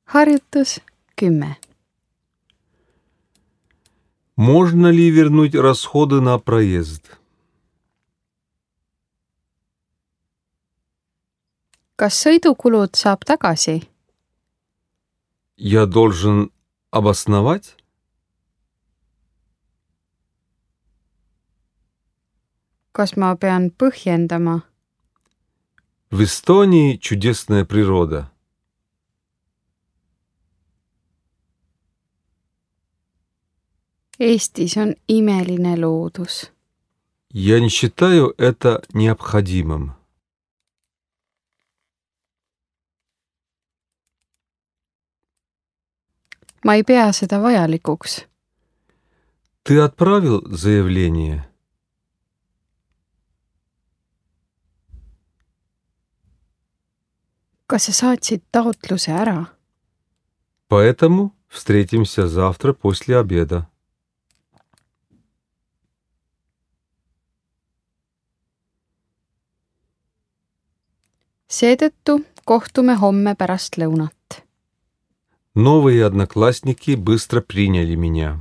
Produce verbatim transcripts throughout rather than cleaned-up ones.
Harjutus kümme. Можно ли вернуть расходы на проезд? Kas sõidukulud saab tagasi? Я должен обосновать? Kas ma pean põhjendama? В Эстонии чудесная природа. Eestis on imeline loodus. Я не считаю это необходимым. Ma ei pea seda vajalikuks. Ты отправил заявление? Kas sa saatsid taotluse ära? Поэтому встретимся завтра после обеда. Seetõttu kohtume homme pärast lõunat. Новые одноклассники быстро приняли меня.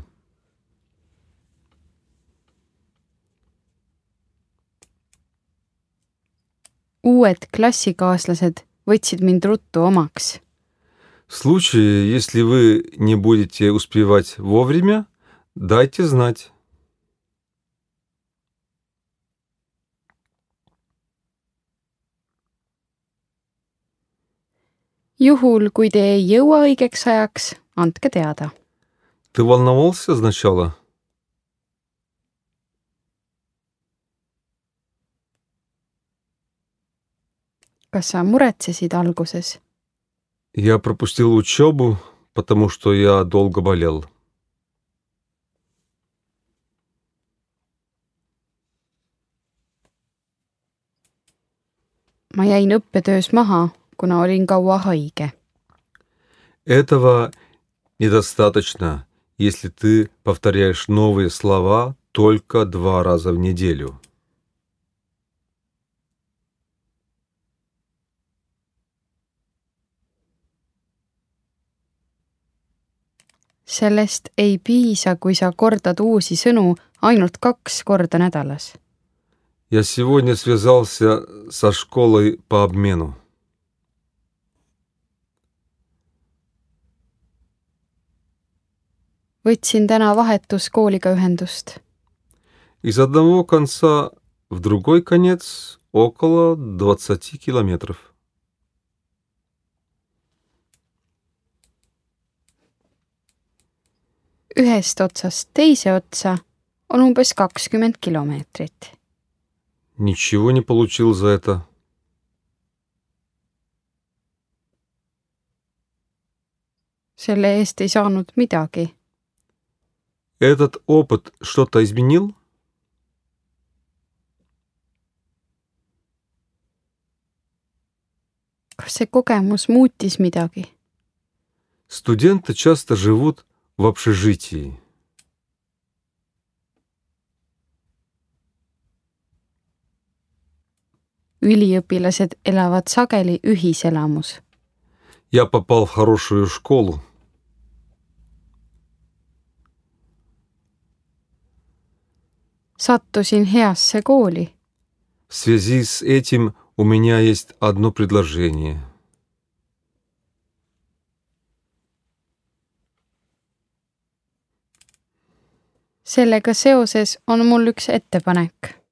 Uued klassikaaslased võtsid mind ruttu omaks. В случае, если вы не будете успевать вовремя, дайте знать. Juhul, kui te ei jõua õigeks ajaks, andke teada. Ты волновался сначала? Kas sa muretsesid alguses? Я пропустил учебу, потому что я долго болел. Ma jäin õppetöös maha, kuna olin kaua haige. Этого недостаточно, если ты повторяешь новые слова только два раза в неделю. Sellest ei piisa, kui sa kordad uusi sõnu ainult kaks korda nädalas. Я сегодня связался со школой по обмену. Võtsin täna vahetuskooliga ühendust. Из одного конца в другой конец около двадцати километров. Ühest otsast teise otsa on umbes kakskümmend kilomeetrit. Ничего не получил за это. Selle eest ei saanud midagi. Этот опыт что-то изменил? Kas see kogemus muutis midagi? Студенты часто живут в общежитии. Üliõpilased elavad sageli ühiselamus. Я попал в хорошую школу. Sattusin heasse kooli. В связи с этим у меня есть одно предложение. Sellega seoses on mul üks ettepanek.